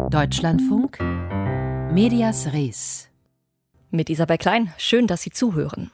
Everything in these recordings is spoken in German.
Deutschlandfunk, Medias Res. Mit Isabel Klein, schön, dass Sie zuhören.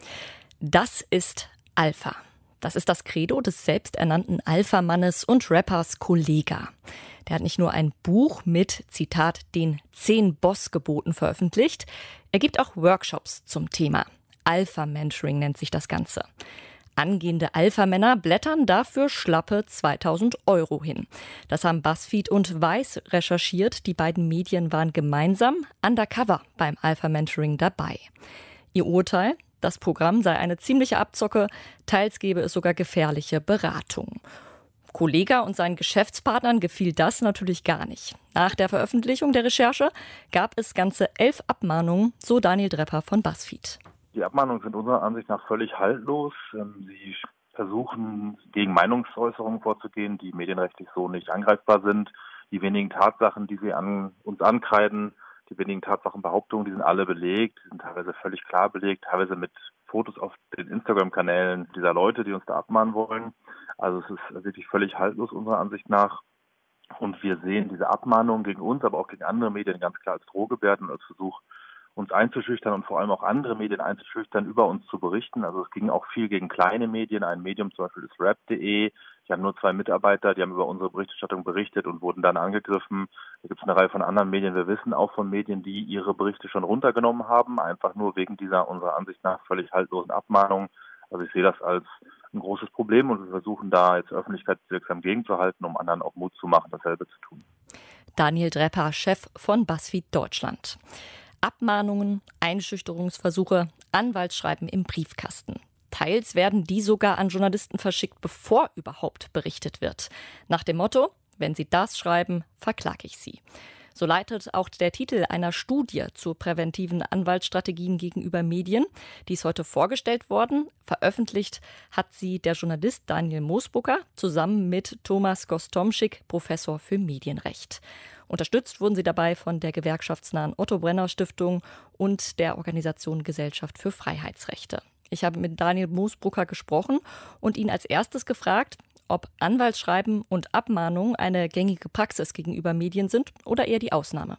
Das ist Alpha. Das ist das Credo des selbsternannten Alpha-Mannes und Rappers Kollegah. Der hat nicht nur ein Buch mit, Zitat, den 10 Boss-Geboten veröffentlicht, er gibt auch Workshops zum Thema. Alpha-Mentoring nennt sich das Ganze. Angehende Alpha-Männer blättern dafür schlappe 2.000 € hin. Das haben BuzzFeed und Weiß recherchiert. Die beiden Medien waren gemeinsam undercover beim Alpha-Mentoring dabei. Ihr Urteil? Das Programm sei eine ziemliche Abzocke, teils gebe es sogar gefährliche Beratung. Kollegah und seinen Geschäftspartnern gefiel das natürlich gar nicht. Nach der Veröffentlichung der Recherche gab es ganze 11 Abmahnungen, so Daniel Drepper von BuzzFeed. Die Abmahnungen sind unserer Ansicht nach völlig haltlos. Sie versuchen, gegen Meinungsäußerungen vorzugehen, die medienrechtlich so nicht angreifbar sind. Die wenigen Tatsachen, die sie uns ankreiden, die wenigen Tatsachenbehauptungen, die sind alle belegt. Die sind teilweise völlig klar belegt, teilweise mit Fotos auf den Instagram-Kanälen dieser Leute, die uns da abmahnen wollen. Also es ist wirklich völlig haltlos unserer Ansicht nach. Und wir sehen diese Abmahnungen gegen uns, aber auch gegen andere Medien ganz klar als Drohgebärden und als Versuch, uns einzuschüchtern und vor allem auch andere Medien einzuschüchtern, über uns zu berichten. Also es ging auch viel gegen kleine Medien. Ein Medium zum Beispiel ist rap.de. Die haben nur 2 Mitarbeiter, die haben über unsere Berichterstattung berichtet und wurden dann angegriffen. Da gibt es eine Reihe von anderen Medien. Wir wissen auch von Medien, die ihre Berichte schon runtergenommen haben, einfach nur wegen dieser unserer Ansicht nach völlig haltlosen Abmahnung. Also ich sehe das als ein großes Problem und wir versuchen da jetzt öffentlichkeitswirksam gegenzuhalten, um anderen auch Mut zu machen, dasselbe zu tun. Daniel Drepper, Chef von BuzzFeed Deutschland. Abmahnungen, Einschüchterungsversuche, Anwaltsschreiben im Briefkasten. Teils werden die sogar an Journalisten verschickt, bevor überhaupt berichtet wird. Nach dem Motto, wenn Sie das schreiben, verklage ich Sie. So leitet auch der Titel einer Studie zu präventiven Anwaltsstrategien gegenüber Medien. Die ist heute vorgestellt worden. Veröffentlicht hat sie der Journalist Daniel Moosbrucker zusammen mit Thomas Gostomschik, Professor für Medienrecht. Unterstützt wurden sie dabei von der gewerkschaftsnahen Otto-Brenner-Stiftung und der Organisation Gesellschaft für Freiheitsrechte. Ich habe mit Daniel Moosbrucker gesprochen und ihn als erstes gefragt, ob Anwaltsschreiben und Abmahnungen eine gängige Praxis gegenüber Medien sind oder eher die Ausnahme.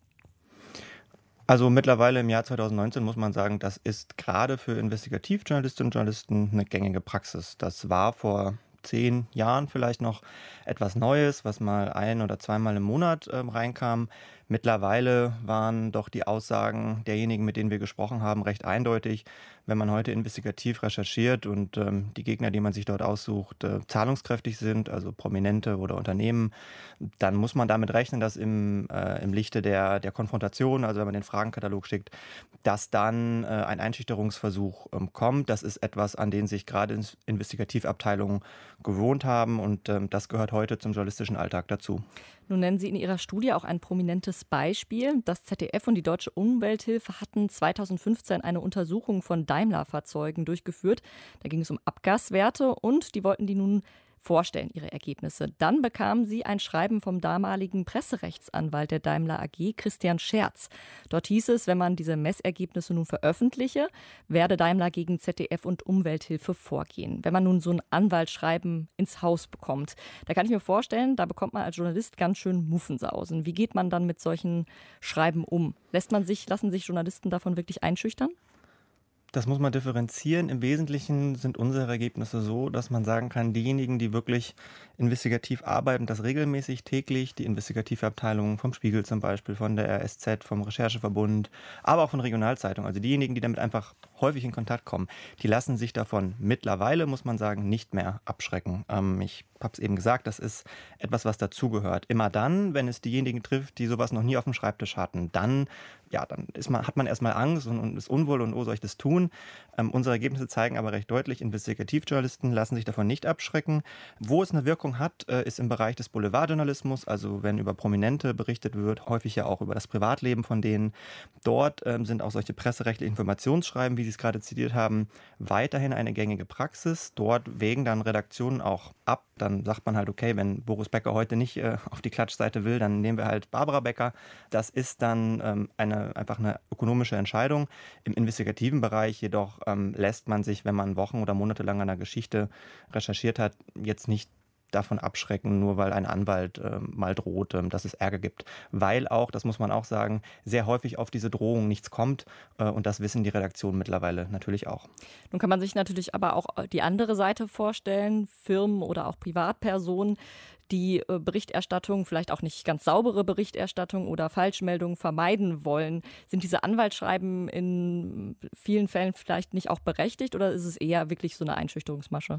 Also mittlerweile im Jahr 2019 muss man sagen, das ist gerade für Investigativjournalistinnen und Journalisten eine gängige Praxis. Das war vor 10 Jahren vielleicht noch etwas Neues, was mal 1- oder zweimal im Monat reinkam. Mittlerweile waren doch die Aussagen derjenigen, mit denen wir gesprochen haben, recht eindeutig. Wenn man heute investigativ recherchiert und die Gegner, die man sich dort aussucht, zahlungskräftig sind, also Prominente oder Unternehmen, dann muss man damit rechnen, dass im Lichte der Konfrontation, also wenn man den Fragenkatalog schickt, dass dann ein Einschüchterungsversuch kommt. Das ist etwas, an den sich gerade Investigativabteilungen gewohnt haben und das gehört heute zum journalistischen Alltag dazu. Nun nennen Sie in Ihrer Studie auch ein prominentes Beispiel. Das ZDF und die Deutsche Umwelthilfe hatten 2015 eine Untersuchung von Daimler-Fahrzeugen durchgeführt. Da ging es um Abgaswerte und die wollten die nun vorstellen, ihre Ergebnisse. Dann bekamen sie ein Schreiben vom damaligen Presserechtsanwalt der Daimler AG, Christian Scherz. Dort hieß es, wenn man diese Messergebnisse nun veröffentliche, werde Daimler gegen ZDF und Umwelthilfe vorgehen. Wenn man nun so ein Anwaltsschreiben ins Haus bekommt, da kann ich mir vorstellen, da bekommt man als Journalist ganz schön Muffensausen. Wie geht man dann mit solchen Schreiben um? Lassen sich Journalisten davon wirklich einschüchtern? Das muss man differenzieren. Im Wesentlichen sind unsere Ergebnisse so, dass man sagen kann, diejenigen, die wirklich investigativ arbeiten, das regelmäßig täglich, die Investigativabteilungen vom Spiegel zum Beispiel, von der RSZ, vom Rechercheverbund, aber auch von Regionalzeitungen, also diejenigen, die damit einfach häufig in Kontakt kommen, die lassen sich davon mittlerweile, muss man sagen, nicht mehr abschrecken. Ich habe es eben gesagt, das ist etwas, was dazugehört. Immer dann, wenn es diejenigen trifft, die sowas noch nie auf dem Schreibtisch hatten, dann hat man erstmal Angst und ist unwohl und soll ich das tun? Unsere Ergebnisse zeigen aber recht deutlich, Investigativjournalisten lassen sich davon nicht abschrecken. Wo es eine Wirkung hat, ist im Bereich des Boulevardjournalismus, also wenn über Prominente berichtet wird, häufig ja auch über das Privatleben von denen. Dort sind auch solche presserechtlichen Informationsschreiben, wie Sie es gerade zitiert haben, weiterhin eine gängige Praxis. Dort wägen dann Redaktionen auch ab. Dann sagt man halt, okay, wenn Boris Becker heute nicht auf die Klatschseite will, dann nehmen wir halt Barbara Becker. Das ist dann einfach eine ökonomische Entscheidung. Im investigativen Bereich jedoch lässt man sich, wenn man Wochen oder Monate lang an einer Geschichte recherchiert hat, jetzt nicht davon abschrecken, nur weil ein Anwalt mal droht, dass es Ärger gibt. Weil auch, das muss man auch sagen, sehr häufig auf diese Drohung nichts kommt und das wissen die Redaktionen mittlerweile natürlich auch. Nun kann man sich natürlich aber auch die andere Seite vorstellen, Firmen oder auch Privatpersonen, die Berichterstattung, vielleicht auch nicht ganz saubere Berichterstattung oder Falschmeldungen vermeiden wollen. Sind diese Anwaltsschreiben in vielen Fällen vielleicht nicht auch berechtigt oder ist es eher wirklich so eine Einschüchterungsmasche?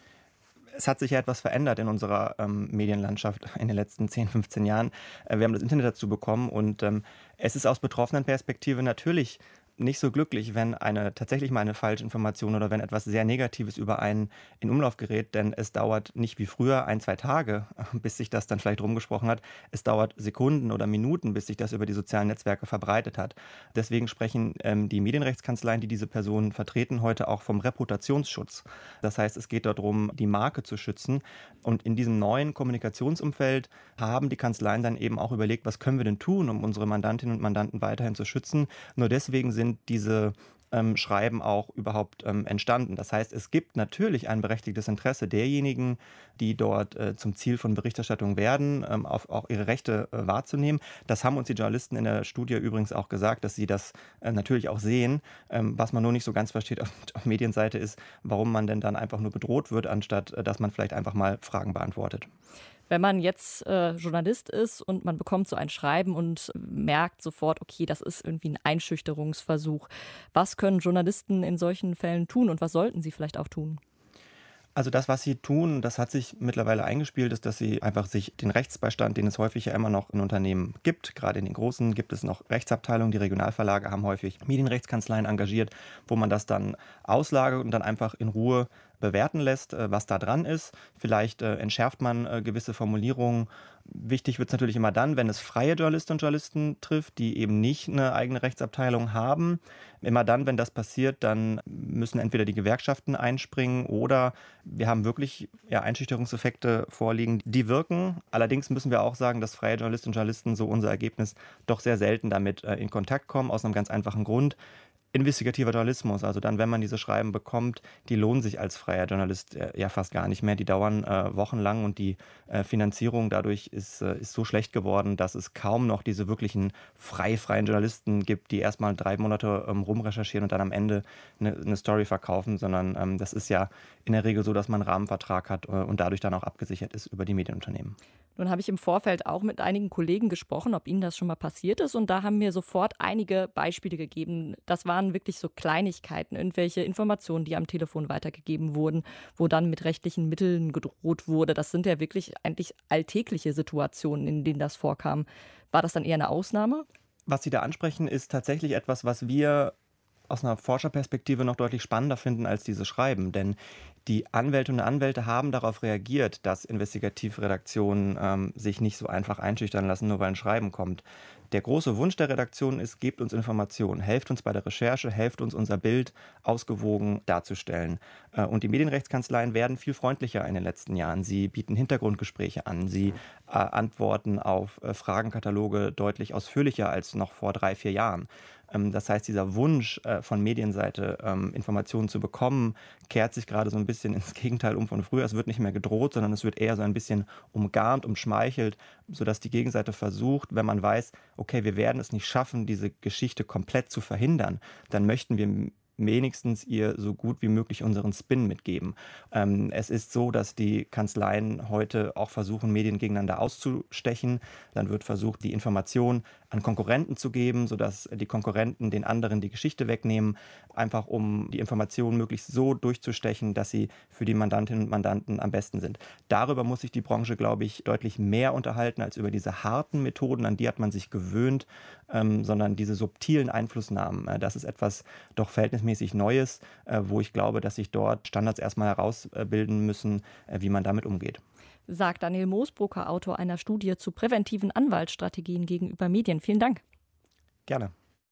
Es hat sich ja etwas verändert in unserer Medienlandschaft in den letzten 10, 15 Jahren. Wir haben das Internet dazu bekommen und es ist aus betroffenen Perspektive natürlich nicht so glücklich, wenn tatsächlich mal eine Falschinformation oder wenn etwas sehr Negatives über einen in Umlauf gerät, denn es dauert nicht wie früher 1, 2 Tage, bis sich das dann vielleicht rumgesprochen hat. Es dauert Sekunden oder Minuten, bis sich das über die sozialen Netzwerke verbreitet hat. Deswegen sprechen die Medienrechtskanzleien, die diese Personen vertreten, heute auch vom Reputationsschutz. Das heißt, es geht darum, die Marke zu schützen. Und in diesem neuen Kommunikationsumfeld haben die Kanzleien dann eben auch überlegt, was können wir denn tun, um unsere Mandantinnen und Mandanten weiterhin zu schützen. Nur deswegen sind diese Schreiben auch überhaupt entstanden. Das heißt, es gibt natürlich ein berechtigtes Interesse derjenigen, die dort zum Ziel von Berichterstattung werden, auch ihre Rechte wahrzunehmen. Das haben uns die Journalisten in der Studie übrigens auch gesagt, dass sie das natürlich auch sehen. Was man nur nicht so ganz versteht auf Medienseite ist, warum man denn dann einfach nur bedroht wird, anstatt dass man vielleicht einfach mal Fragen beantwortet. Wenn man jetzt Journalist ist und man bekommt so ein Schreiben und merkt sofort, okay, das ist irgendwie ein Einschüchterungsversuch. Was können Journalisten in solchen Fällen tun und was sollten sie vielleicht auch tun? Also das, was sie tun, das hat sich mittlerweile eingespielt, ist, dass sie einfach sich den Rechtsbeistand, den es häufig ja immer noch in Unternehmen gibt, gerade in den großen gibt es noch Rechtsabteilungen, die Regionalverlage haben häufig Medienrechtskanzleien engagiert, wo man das dann auslagert und dann einfach in Ruhe bewerten lässt, was da dran ist. Vielleicht entschärft man gewisse Formulierungen. Wichtig wird es natürlich immer dann, wenn es freie Journalistinnen und Journalisten trifft, die eben nicht eine eigene Rechtsabteilung haben. Immer dann, wenn das passiert, dann müssen entweder die Gewerkschaften einspringen oder wir haben wirklich Einschüchterungseffekte vorliegen, die wirken. Allerdings müssen wir auch sagen, dass freie Journalistinnen und Journalisten, so unser Ergebnis, doch sehr selten damit in Kontakt kommen, aus einem ganz einfachen Grund. Investigativer Journalismus, also dann, wenn man diese Schreiben bekommt, die lohnen sich als freier Journalist ja fast gar nicht mehr. Die dauern wochenlang und die Finanzierung dadurch ist so schlecht geworden, dass es kaum noch diese wirklichen freien Journalisten gibt, die erstmal 3 Monate rumrecherchieren und dann am Ende eine Story verkaufen, sondern das ist ja in der Regel so, dass man einen Rahmenvertrag hat und dadurch dann auch abgesichert ist über die Medienunternehmen. Nun habe ich im Vorfeld auch mit einigen Kollegen gesprochen, ob ihnen das schon mal passiert ist. Und da haben mir sofort einige Beispiele gegeben. Das waren wirklich so Kleinigkeiten, irgendwelche Informationen, die am Telefon weitergegeben wurden, wo dann mit rechtlichen Mitteln gedroht wurde. Das sind ja wirklich eigentlich alltägliche Situationen, in denen das vorkam. War das dann eher eine Ausnahme? Was Sie da ansprechen, ist tatsächlich etwas, was wir aus einer Forscherperspektive noch deutlich spannender finden als diese Schreiben. Denn die Anwältinnen und Anwälte haben darauf reagiert, dass Investigativredaktionen sich nicht so einfach einschüchtern lassen, nur weil ein Schreiben kommt. Der große Wunsch der Redaktion ist, gebt uns Informationen, helft uns bei der Recherche, helft uns unser Bild ausgewogen darzustellen. Und die Medienrechtskanzleien werden viel freundlicher in den letzten Jahren. Sie bieten Hintergrundgespräche an, sie antworten auf Fragenkataloge deutlich ausführlicher als noch vor 3, 4 Jahren. Das heißt, dieser Wunsch von Medienseite, Informationen zu bekommen, kehrt sich gerade so ein bisschen ins Gegenteil um von früher. Es wird nicht mehr gedroht, sondern es wird eher so ein bisschen umgarnt, umschmeichelt, sodass die Gegenseite versucht, wenn man weiß, okay, wir werden es nicht schaffen, diese Geschichte komplett zu verhindern, dann möchten wir wenigstens ihr so gut wie möglich unseren Spin mitgeben. Es ist so, dass die Kanzleien heute auch versuchen, Medien gegeneinander auszustechen. Dann wird versucht, die Information an Konkurrenten zu geben, sodass die Konkurrenten den anderen die Geschichte wegnehmen, einfach um die Informationen möglichst so durchzustechen, dass sie für die Mandantinnen und Mandanten am besten sind. Darüber muss sich die Branche, glaube ich, deutlich mehr unterhalten als über diese harten Methoden, an die hat man sich gewöhnt, sondern diese subtilen Einflussnahmen. Das ist etwas doch verhältnismäßig Neues, wo ich glaube, dass sich dort Standards erstmal herausbilden müssen, wie man damit umgeht. Sagt Daniel Moosbrucker, Autor einer Studie zu präventiven Anwaltsstrategien gegenüber Medien. Vielen Dank. Gerne.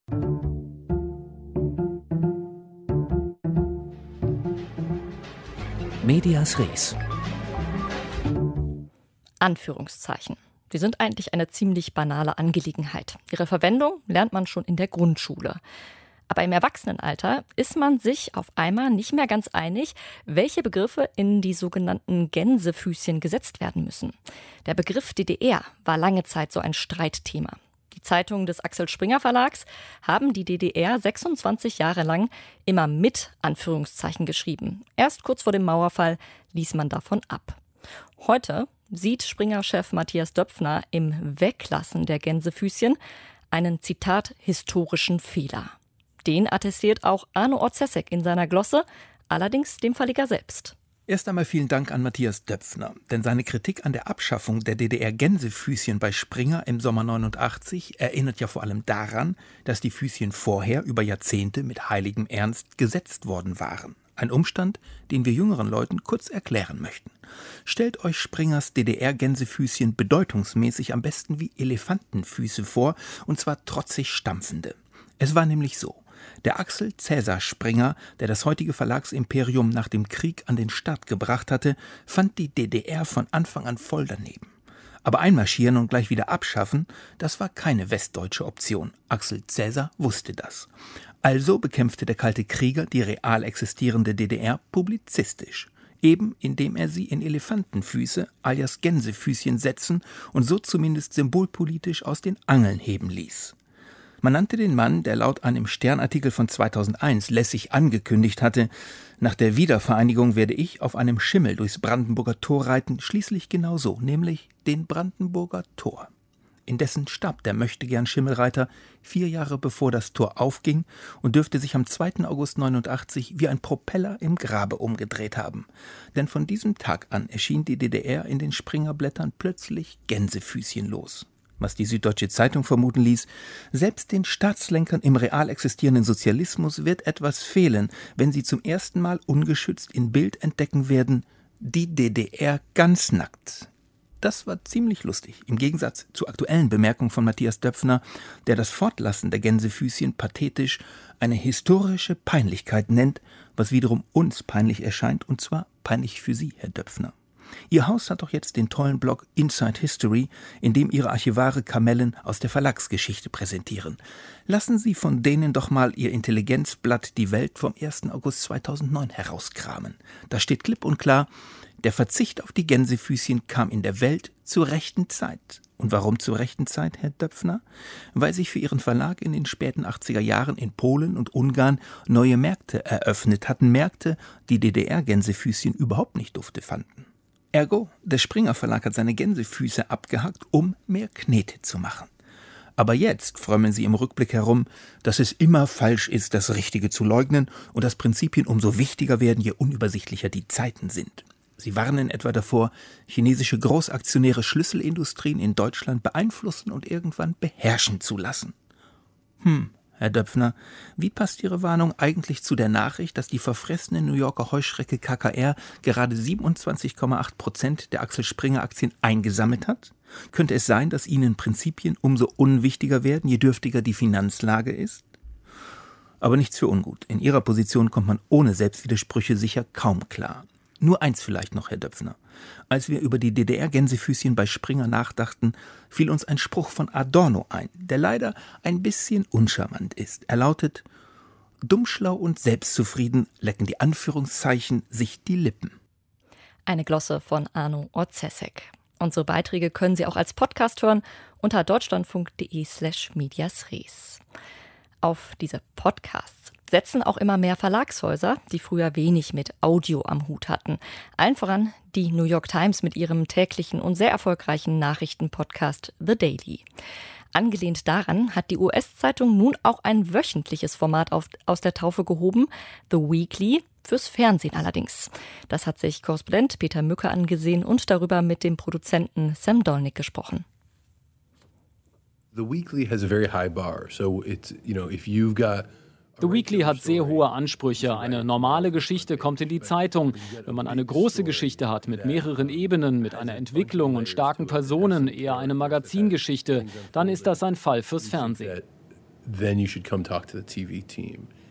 Medias Res. Anführungszeichen. Die sind eigentlich eine ziemlich banale Angelegenheit. Ihre Verwendung lernt man schon in der Grundschule. Aber im Erwachsenenalter ist man sich auf einmal nicht mehr ganz einig, welche Begriffe in die sogenannten Gänsefüßchen gesetzt werden müssen. Der Begriff DDR war lange Zeit so ein Streitthema. Die Zeitungen des Axel Springer Verlags haben die DDR 26 Jahre lang immer mit Anführungszeichen geschrieben. Erst kurz vor dem Mauerfall ließ man davon ab. Heute sieht Springer-Chef Matthias Döpfner im Weglassen der Gänsefüßchen einen, Zitat, historischen Fehler. Den attestiert auch Arno Orzesek in seiner Glosse, allerdings dem Verleger selbst. Erst einmal vielen Dank an Matthias Döpfner, denn seine Kritik an der Abschaffung der DDR-Gänsefüßchen bei Springer im Sommer 89 erinnert ja vor allem daran, dass die Füßchen vorher über Jahrzehnte mit heiligem Ernst gesetzt worden waren. Ein Umstand, den wir jüngeren Leuten kurz erklären möchten. Stellt euch Springers DDR-Gänsefüßchen bedeutungsmäßig am besten wie Elefantenfüße vor, und zwar trotzig stampfende. Es war nämlich so: Der Axel Cäsar Springer, der das heutige Verlagsimperium nach dem Krieg an den Start gebracht hatte, fand die DDR von Anfang an voll daneben. Aber einmarschieren und gleich wieder abschaffen, das war keine westdeutsche Option. Axel Cäsar wusste das. Also bekämpfte der kalte Krieger die real existierende DDR publizistisch. Eben indem er sie in Elefantenfüße alias Gänsefüßchen setzen und so zumindest symbolpolitisch aus den Angeln heben ließ. Man nannte den Mann, der laut einem Stern-Artikel von 2001 lässig angekündigt hatte, nach der Wiedervereinigung werde ich auf einem Schimmel durchs Brandenburger Tor reiten, schließlich genau so, nämlich den Brandenburger Tor. Indessen starb der Möchtegern-Schimmelreiter 4 Jahre bevor das Tor aufging und dürfte sich am 2. August 89 wie ein Propeller im Grabe umgedreht haben. Denn von diesem Tag an erschien die DDR in den Springerblättern plötzlich gänsefüßchenlos. Was die Süddeutsche Zeitung vermuten ließ, selbst den Staatslenkern im real existierenden Sozialismus wird etwas fehlen, wenn sie zum ersten Mal ungeschützt in Bild entdecken werden: die DDR ganz nackt. Das war ziemlich lustig, im Gegensatz zur aktuellen Bemerkung von Matthias Döpfner, der das Fortlassen der Gänsefüßchen pathetisch eine historische Peinlichkeit nennt, was wiederum uns peinlich erscheint, und zwar peinlich für Sie, Herr Döpfner. Ihr Haus hat doch jetzt den tollen Blog Inside History, in dem Ihre Archivare Kamellen aus der Verlagsgeschichte präsentieren. Lassen Sie von denen doch mal Ihr Intelligenzblatt Die Welt vom 1. August 2009 herauskramen. Da steht klipp und klar: Der Verzicht auf die Gänsefüßchen kam in der Welt zur rechten Zeit. Und warum zur rechten Zeit, Herr Döpfner? Weil sich für Ihren Verlag in den späten 80er Jahren in Polen und Ungarn neue Märkte eröffnet hatten. Märkte, die DDR-Gänsefüßchen überhaupt nicht dufte fanden. Ergo, der Springer Verlag hat seine Gänsefüße abgehackt, um mehr Knete zu machen. Aber jetzt frömmeln sie im Rückblick herum, dass es immer falsch ist, das Richtige zu leugnen und dass Prinzipien umso wichtiger werden, je unübersichtlicher die Zeiten sind. Sie warnen etwa davor, chinesische Großaktionäre Schlüsselindustrien in Deutschland beeinflussen und irgendwann beherrschen zu lassen. Herr Döpfner, wie passt Ihre Warnung eigentlich zu der Nachricht, dass die verfressene New Yorker Heuschrecke KKR gerade 27,8% der Axel Springer Aktien eingesammelt hat? Könnte es sein, dass Ihnen Prinzipien umso unwichtiger werden, je dürftiger die Finanzlage ist? Aber nichts für ungut. In Ihrer Position kommt man ohne Selbstwidersprüche sicher kaum klar. Nur eins vielleicht noch, Herr Döpfner. Als wir über die DDR-Gänsefüßchen bei Springer nachdachten, fiel uns ein Spruch von Adorno ein, der leider ein bisschen uncharmant ist. Er lautet: Dummschlau und selbstzufrieden lecken die Anführungszeichen sich die Lippen. Eine Glosse von Arno Orzesek. Unsere Beiträge können Sie auch als Podcast hören unter deutschlandfunk.de/mediasres. Auf diese Podcasts setzen auch immer mehr Verlagshäuser, die früher wenig mit Audio am Hut hatten. Allen voran die New York Times mit ihrem täglichen und sehr erfolgreichen Nachrichtenpodcast The Daily. Angelehnt daran hat die US-Zeitung nun auch ein wöchentliches Format aus der Taufe gehoben, The Weekly, fürs Fernsehen allerdings. Das hat sich Korrespondent Peter Mücke angesehen und darüber mit dem Produzenten Sam Dolnick gesprochen. The Weekly has a very high bar. So it's, if you've got The Weekly hat sehr hohe Ansprüche. Eine normale Geschichte kommt in die Zeitung. Wenn man eine große Geschichte hat mit mehreren Ebenen, mit einer Entwicklung und starken Personen, eher eine Magazingeschichte, dann ist das ein Fall fürs Fernsehen. Then you should come talk to the TV team.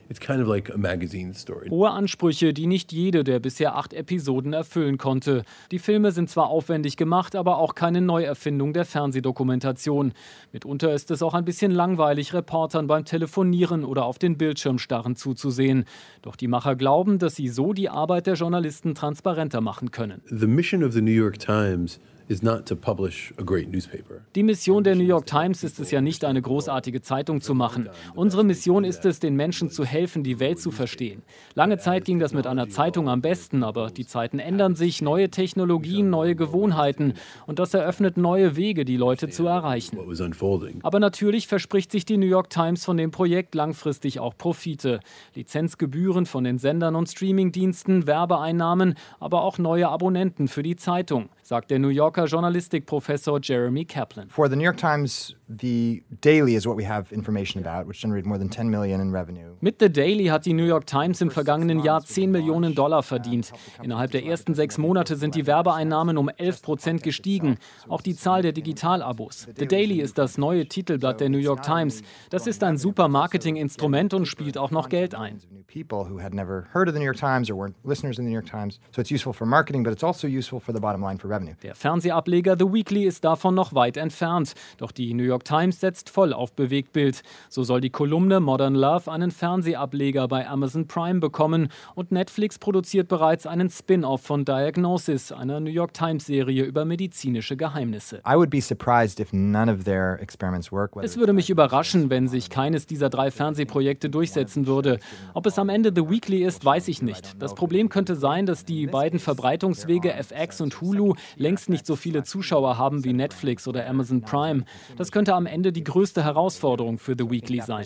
It's kind of like a magazine story. Hohe Ansprüche, die nicht jede der bisher 8 Episoden erfüllen konnte. Die Filme sind zwar aufwendig gemacht, aber auch keine Neuerfindung der Fernsehdokumentation. Mitunter ist es auch ein bisschen langweilig, Reportern beim Telefonieren oder auf den Bildschirm starren zuzusehen. Doch die Macher glauben, dass sie so die Arbeit der Journalisten transparenter machen können. The mission of the New York Times is not to publish a great newspaper. Die Mission der New York Times ist es ja nicht, eine großartige Zeitung zu machen. Unsere Mission ist es, den Menschen zu helfen, die Welt zu verstehen. Lange Zeit ging das mit einer Zeitung am besten, aber die Zeiten ändern sich, neue Technologien, neue Gewohnheiten. Und das eröffnet neue Wege, die Leute zu erreichen. What was unfolding. Aber natürlich verspricht sich die New York Times von dem Projekt langfristig auch Profite. Lizenzgebühren von den Sendern und Streamingdiensten, Werbeeinnahmen, aber auch neue Abonnenten für die Zeitung, sagt der New Yorker Journalistikprofessor Jeremy Kaplan. For the New York Times, the Daily is what we have information about, which generated more than 10 million in revenue. Mit The Daily hat die New York Times im vergangenen Jahr $10 Millionen verdient. Innerhalb der ersten 6 Monate sind die Werbeeinnahmen um 11% gestiegen. Auch die Zahl der Digitalabos. The Daily ist das neue Titelblatt der New York Times. Das ist ein super Marketinginstrument und spielt auch noch Geld ein. People who had never heard of the New York Times or weren't listeners in the New York Times. So it's useful for marketing, but it's also useful for the bottom line for revenue. Der Fernsehableger The Weekly ist davon noch weit entfernt. Doch die New York Times setzt voll auf Bewegtbild. So soll die Kolumne Modern Love einen Fernsehableger bei Amazon Prime bekommen. Und Netflix produziert bereits einen Spin-off von Diagnosis, einer New York Times-Serie über medizinische Geheimnisse. I would be surprised if none of their experiments work. Es würde mich überraschen, wenn sich keines dieser 3 Fernsehprojekte durchsetzen würde. Ob es am Ende The Weekly ist, weiß ich nicht. Das Problem könnte sein, dass die beiden Verbreitungswege FX und Hulu längst nicht so viele Zuschauer haben wie Netflix oder Amazon Prime. Das könnte am Ende die größte Herausforderung für The Weekly sein.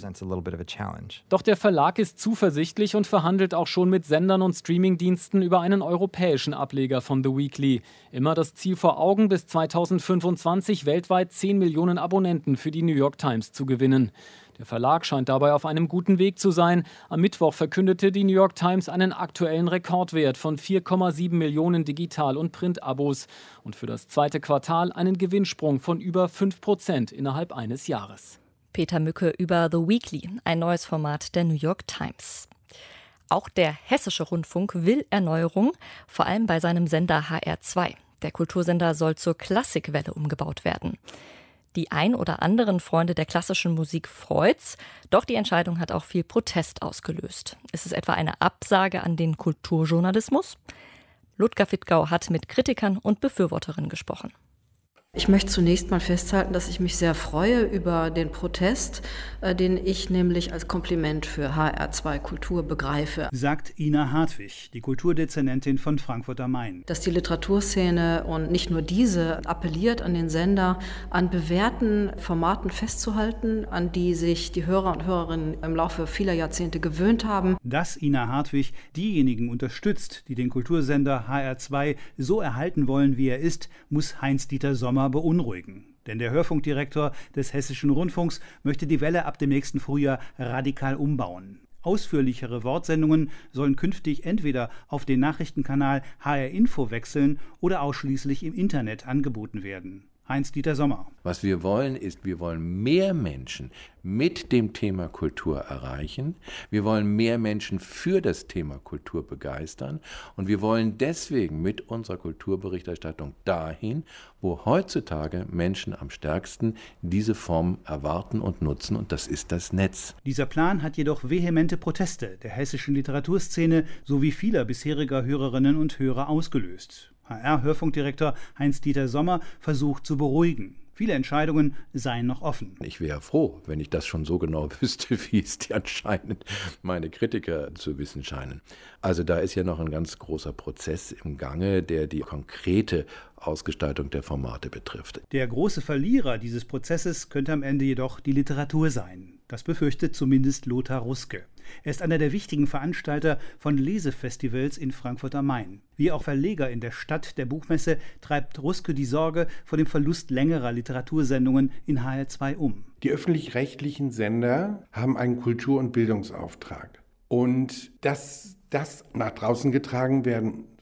Doch der Verlag ist zuversichtlich und verhandelt auch schon mit Sendern und Streamingdiensten über einen europäischen Ableger von The Weekly. Immer das Ziel vor Augen, bis 2025 weltweit 10 Millionen Abonnenten für die New York Times zu gewinnen. Der Verlag scheint dabei auf einem guten Weg zu sein. Am Mittwoch verkündete die New York Times einen aktuellen Rekordwert von 4,7 Millionen Digital- und Print-Abos und für das 2. Quartal einen Gewinnsprung von über 5% innerhalb eines Jahres. Peter Mücke über The Weekly, ein neues Format der New York Times. Auch der Hessische Rundfunk will Erneuerung, vor allem bei seinem Sender HR2. Der Kultursender soll zur Klassikwelle umgebaut werden. Die ein oder anderen Freunde der klassischen Musik freut's, doch die Entscheidung hat auch viel Protest ausgelöst. Ist es etwa eine Absage an den Kulturjournalismus? Ludger Wittgau hat mit Kritikern und Befürworterinnen gesprochen. Ich möchte zunächst mal festhalten, dass ich mich sehr freue über den Protest, den ich nämlich als Kompliment für HR2 Kultur begreife. Sagt Ina Hartwig, die Kulturdezernentin von Frankfurt am Main. Dass die Literaturszene und nicht nur diese appelliert an den Sender, an bewährten Formaten festzuhalten, an die sich die Hörer und Hörerinnen im Laufe vieler Jahrzehnte gewöhnt haben. Dass Ina Hartwig diejenigen unterstützt, die den Kultursender HR2 so erhalten wollen, wie er ist, muss Heinz-Dieter Sommer beunruhigen. Denn der Hörfunkdirektor des Hessischen Rundfunks möchte die Welle ab dem nächsten Frühjahr radikal umbauen. Ausführlichere Wortsendungen sollen künftig entweder auf den Nachrichtenkanal HR Info wechseln oder ausschließlich im Internet angeboten werden. Heinz-Dieter Sommer. Was wir wollen ist, wir wollen mehr Menschen mit dem Thema Kultur erreichen. Wir wollen mehr Menschen für das Thema Kultur begeistern. Und wir wollen deswegen mit unserer Kulturberichterstattung dahin, wo heutzutage Menschen am stärksten diese Form erwarten und nutzen. Und das ist das Netz. Dieser Plan hat jedoch vehemente Proteste der hessischen Literaturszene sowie vieler bisheriger Hörerinnen und Hörer ausgelöst. HR-Hörfunkdirektor Heinz-Dieter Sommer versucht zu beruhigen. Viele Entscheidungen seien noch offen. Ich wäre froh, wenn ich das schon so genau wüsste, wie es die anscheinend meine Kritiker zu wissen scheinen. Also da ist ja noch ein ganz großer Prozess im Gange, der die konkrete Ausgestaltung der Formate betrifft. Der große Verlierer dieses Prozesses könnte am Ende jedoch die Literatur sein. Das befürchtet zumindest Lothar Ruske. Er ist einer der wichtigen Veranstalter von Lesefestivals in Frankfurt am Main. Wie auch Verleger in der Stadt der Buchmesse treibt Ruske die Sorge vor dem Verlust längerer Literatursendungen in HR2 um. Die öffentlich-rechtlichen Sender haben einen Kultur- und Bildungsauftrag. Und dass das nach draußen getragen werden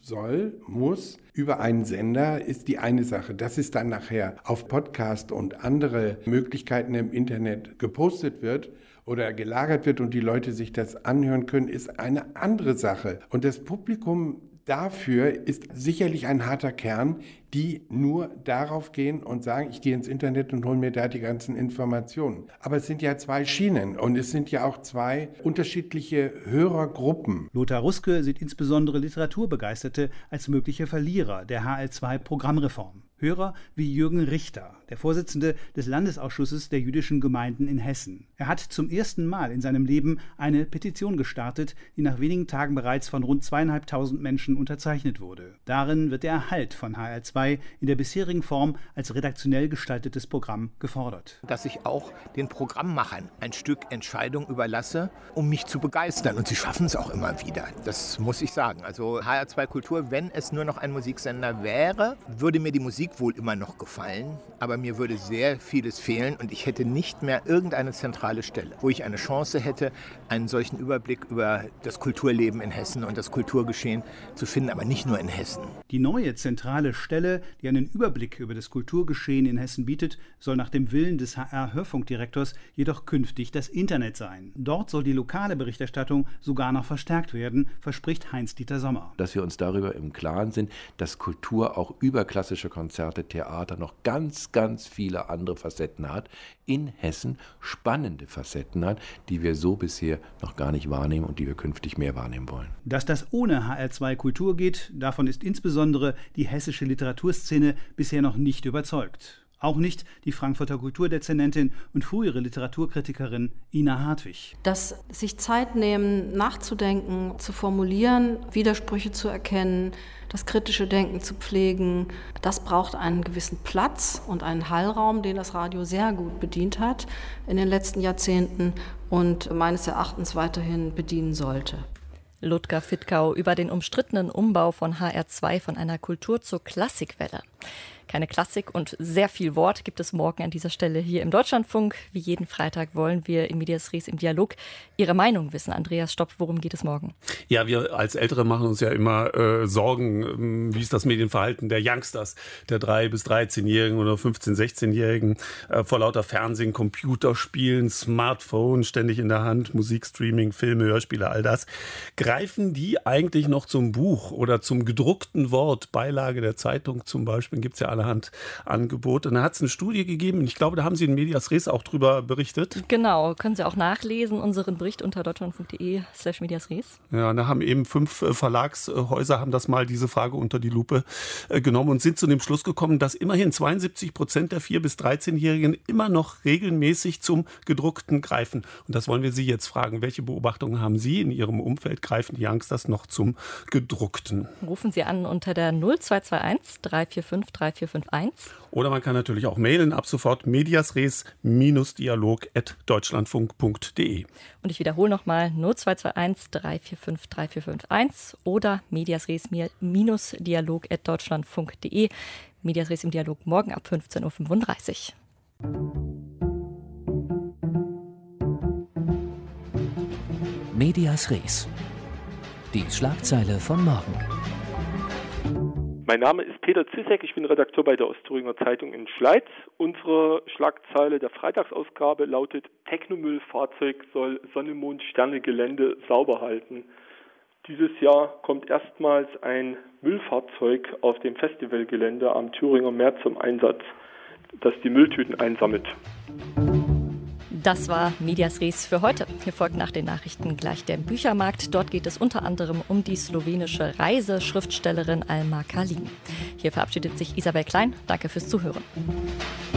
muss über einen Sender, ist die eine Sache. Dass es dann nachher auf Podcast und andere Möglichkeiten im Internet gepostet wird oder gelagert wird und die Leute sich das anhören können, ist eine andere Sache. Und das Publikum dafür ist sicherlich ein harter Kern, die nur darauf gehen und sagen, ich gehe ins Internet und hole mir da die ganzen Informationen. Aber es sind ja zwei Schienen und es sind ja auch zwei unterschiedliche Hörergruppen. Lothar Ruske sieht insbesondere Literaturbegeisterte als mögliche Verlierer der HL2-Programmreform. Hörer wie Jürgen Richter, der Vorsitzende des Landesausschusses der jüdischen Gemeinden in Hessen. Er hat zum ersten Mal in seinem Leben eine Petition gestartet, die nach wenigen Tagen bereits von rund 2.500 Menschen unterzeichnet wurde. Darin wird der Erhalt von HL2 in der bisherigen Form als redaktionell gestaltetes Programm gefordert. Dass ich auch den Programmmachern ein Stück Entscheidung überlasse, um mich zu begeistern. Und sie schaffen es auch immer wieder. Das muss ich sagen. Also HR2 Kultur, wenn es nur noch ein Musiksender wäre, würde mir die Musik wohl immer noch gefallen, aber mir würde sehr vieles fehlen und ich hätte nicht mehr irgendeine zentrale Stelle, wo ich eine Chance hätte, einen solchen Überblick über das Kulturleben in Hessen und das Kulturgeschehen zu finden, aber nicht nur in Hessen. Die neue zentrale Stelle, die einen Überblick über das Kulturgeschehen in Hessen bietet, soll nach dem Willen des HR-Hörfunkdirektors jedoch künftig das Internet sein. Dort soll die lokale Berichterstattung sogar noch verstärkt werden, verspricht Heinz-Dieter Sommer. Dass wir uns darüber im Klaren sind, dass Kultur auch über klassische Konzerte, Theater, noch ganz viele andere Facetten hat, in Hessen spannende Facetten hat, die wir so bisher noch gar nicht wahrnehmen und die wir künftig mehr wahrnehmen wollen. Dass das ohne HR2 Kultur geht, davon ist insbesondere die hessische Literaturszene bisher noch nicht überzeugt. Auch nicht die Frankfurter Kulturdezernentin und frühere Literaturkritikerin Ina Hartwig. Dass sich Zeit nehmen, nachzudenken, zu formulieren, Widersprüche zu erkennen, das kritische Denken zu pflegen, das braucht einen gewissen Platz und einen Hallraum, den das Radio sehr gut bedient hat in den letzten Jahrzehnten und meines Erachtens weiterhin bedienen sollte. Ludger Fittkau über den umstrittenen Umbau von HR2 von einer Kultur zur Klassikwelle. Keine Klassik und sehr viel Wort gibt es morgen an dieser Stelle hier im Deutschlandfunk. Wie jeden Freitag wollen wir in Medias Res im Dialog Ihre Meinung wissen. Andreas Stopp, worum geht es morgen? Ja, wir als Ältere machen uns ja immer Sorgen, wie ist das Medienverhalten der Youngsters, der 3- bis 13-Jährigen oder 15-, 16-Jährigen, vor lauter Fernsehen, Computerspielen, Smartphone ständig in der Hand, Musikstreaming, Filme, Hörspiele, all das. Greifen die eigentlich noch zum Buch oder zum gedruckten Wort, Beilage der Zeitung zum Beispiel, gibt es ja allerhand Angebote. Und da hat es eine Studie gegeben, und ich glaube, da haben Sie in Medias Res auch drüber berichtet. Genau, können Sie auch nachlesen, unseren Bericht unter deutschlandfunk.de/Medias Res. Ja, da haben eben 5 Verlagshäuser haben das mal diese Frage unter die Lupe genommen und sind zu dem Schluss gekommen, dass immerhin 72% der 4- bis 13-Jährigen immer noch regelmäßig zum Gedruckten greifen. Und das wollen wir Sie jetzt fragen. Welche Beobachtungen haben Sie in Ihrem Umfeld? Greifen die Youngsters noch zum Gedruckten? Rufen Sie an unter der 0221 345 3451. Oder man kann natürlich auch mailen, ab sofort mediasres-dialog@deutschlandfunk.de. Und ich wiederhole nochmal 0221 345 3451 oder mediasres-dialog@deutschlandfunk.de. Medias Res im Dialog morgen ab 15.35 Uhr. Medias Res. Die Schlagzeile von morgen. Mein Name ist Peter Zissek, ich bin Redakteur bei der Ostthüringer Zeitung in Schleiz. Unsere Schlagzeile der Freitagsausgabe lautet: Technomüllfahrzeug soll Sonne-Mond-Sterne-Gelände sauber halten. Dieses Jahr kommt erstmals ein Müllfahrzeug auf dem Festivalgelände am Thüringer Meer zum Einsatz, das die Mülltüten einsammelt. Das war Medias Res für heute. Hier folgt nach den Nachrichten gleich der Büchermarkt. Dort geht es unter anderem um die slowenische Reiseschriftstellerin Alma Kalin. Hier verabschiedet sich Isabel Klein. Danke fürs Zuhören.